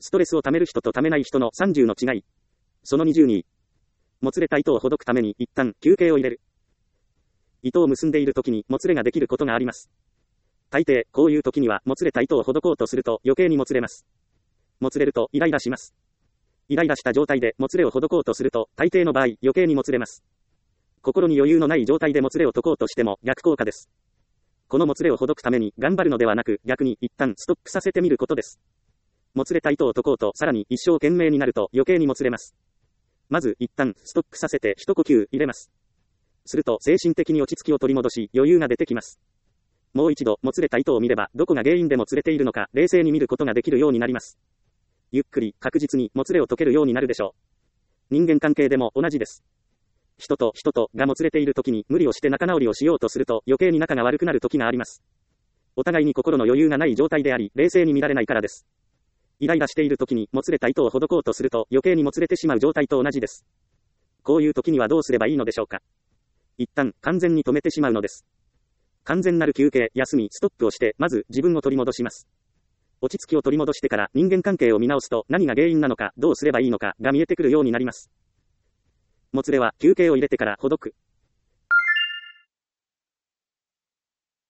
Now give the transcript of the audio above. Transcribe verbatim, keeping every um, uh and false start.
ストレスを溜める人と溜めない人のさんじゅうの違い。そのにじゅうに。もつれた糸をほどくために一旦休憩を入れる。糸を結んでいる時にもつれができることがあります。大抵、こういう時にはもつれた糸をほどこうとすると余計にもつれます。もつれるとイライラします。イライラした状態でもつれをほどこうとすると大抵の場合余計にもつれます。心に余裕のない状態でもつれを解こうとしても逆効果です。このもつれをほどくために頑張るのではなく逆に一旦ストップさせてみることです。もつれた糸を解こうとさらに一生懸命になると余計にもつれます。まず一旦ストップさせて一呼吸入れます。すると精神的に落ち着きを取り戻し余裕が出てきます。もう一度もつれた糸を見ればどこが原因でもつれているのか冷静に見ることができるようになります。ゆっくり確実にもつれを解けるようになるでしょう。人間関係でも同じです。人と人とがもつれている時に無理をして仲直りをしようとすると余計に仲が悪くなる時があります。お互いに心の余裕がない状態であり冷静に見られないからです。イライラしている時にもつれた糸をほどこうとすると余計にもつれてしまう状態と同じです。こういう時にはどうすればいいのでしょうか。一旦完全に止めてしまうのです。完全なる休憩、休み、ストップをしてまず自分を取り戻します。落ち着きを取り戻してから人間関係を見直すと何が原因なのかどうすればいいのかが見えてくるようになります。もつれは休憩を入れてからほどく。